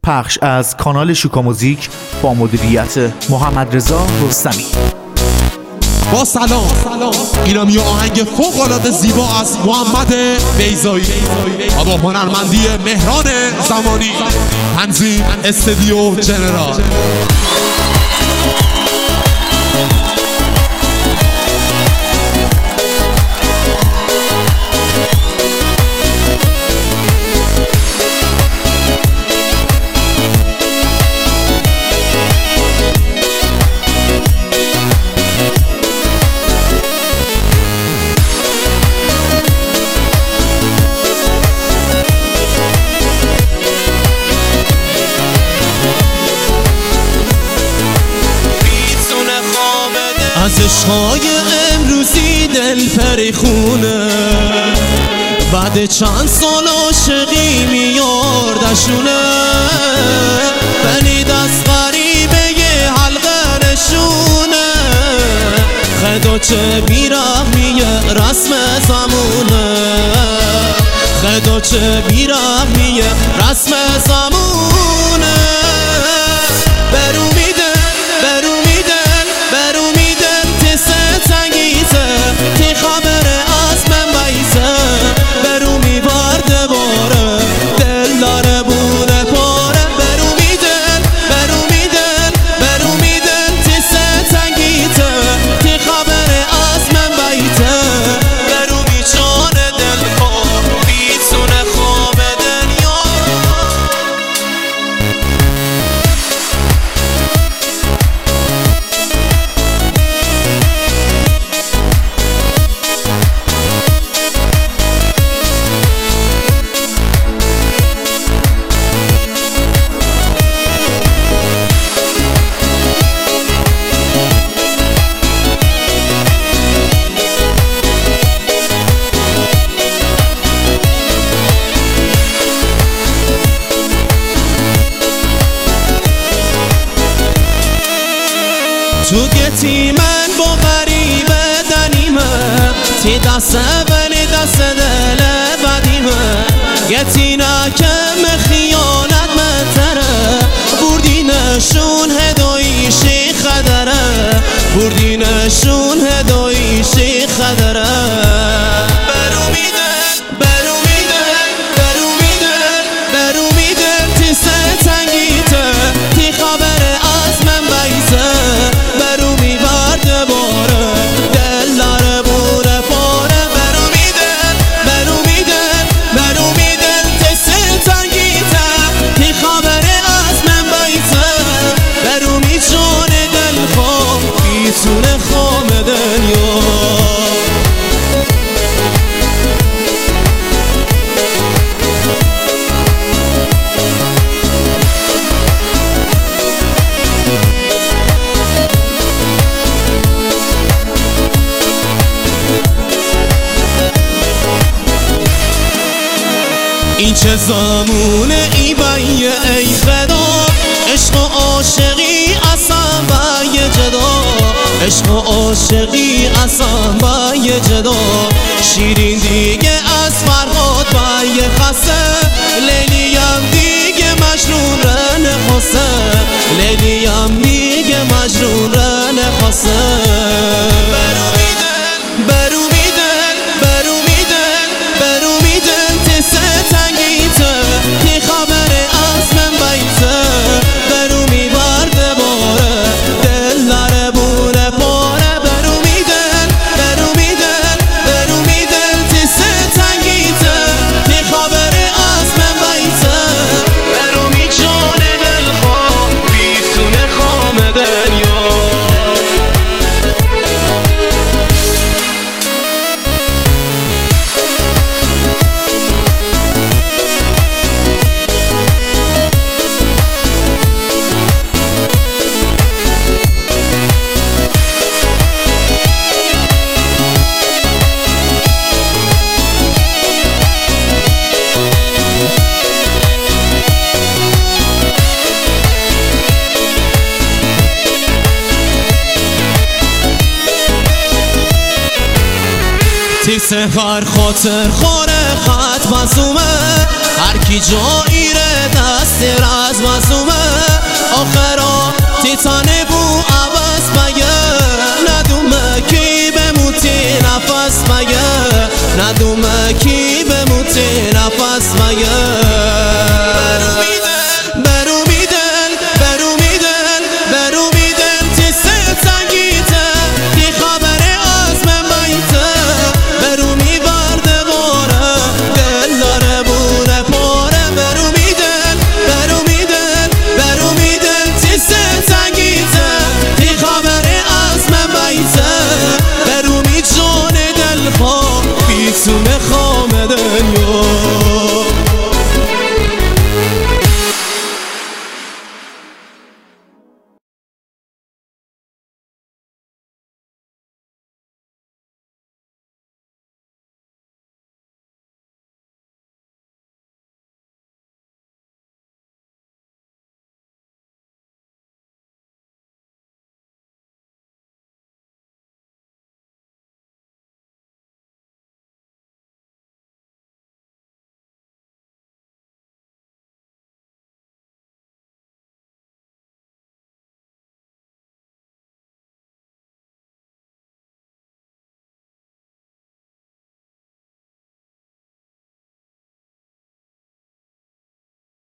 پخش از کانال شوکا موزیک با مدیریت محمد رضا رستمی. با سلام، اینم یه آهنگ فوق‌العاده زیبا از محمد بیضایی و با هنرمندی مهران زمانی، تنظیم استودیو جنرال. از عشقای امروزی دل پریخونه، بعد چند سال عاشقی میاردشونه، بنید از غریبه یه حلقه نشونه، خدا چه بیرحمیه رسم زمونه، خدا چه بیرحمیه رسم زمونه. برو میدن برو میدن برو میدن تسه تنگیزه، تی خبره از من بیزه، برو میبرده باره دل داره بونه پاره. برو میدن برو میدن برو میدن تسه تنگیزه، تی خبره از من بیزه، برو میچانه دل خواه بیتونه خواب دنیا. تو گتی من با غریبه دنیمه، تی دسته بنی دست دل بدیمه، گتی نکم خیانت متره، بردینشون هدایشی خدره، بردینشون هدایشی خدره. برو میدن برو میدن برو میدن برو میدن تی سه تنگیته، تی خبره از من بیزه، برو میبرده باره دل داره بونه پاره. برو میدن برو میدن برو میدن تی سه تنگیته، تی خبره از من بیزه، برو میچونه دل خواه بیتونه خواب دنیا. این چه زمونه ای بیه ای خدا، عشق و عاشقی اصلا بیه جدا، عشق و عاشقی اصلا بیه جدا. شیرین دیگه از فرهاد بیه خسته، لیلیم دیگه مجنون رن خسته، لیلیم دیگه مجنون رن خسته. برو میدن برو میدن برو میدن برو میدن تسه تنگیته، تی خبره از من بیزه، برو میبرده باره دل داره بونه پاره. برو میدن برو میدن برو میدن تسه تنگیته، تی خبره از من بیزه، برو میچونه دل خواه بیتونه خواب دنیا. تی سهر خاطر خوره خط بزومه، هر کی جایی ره دست راز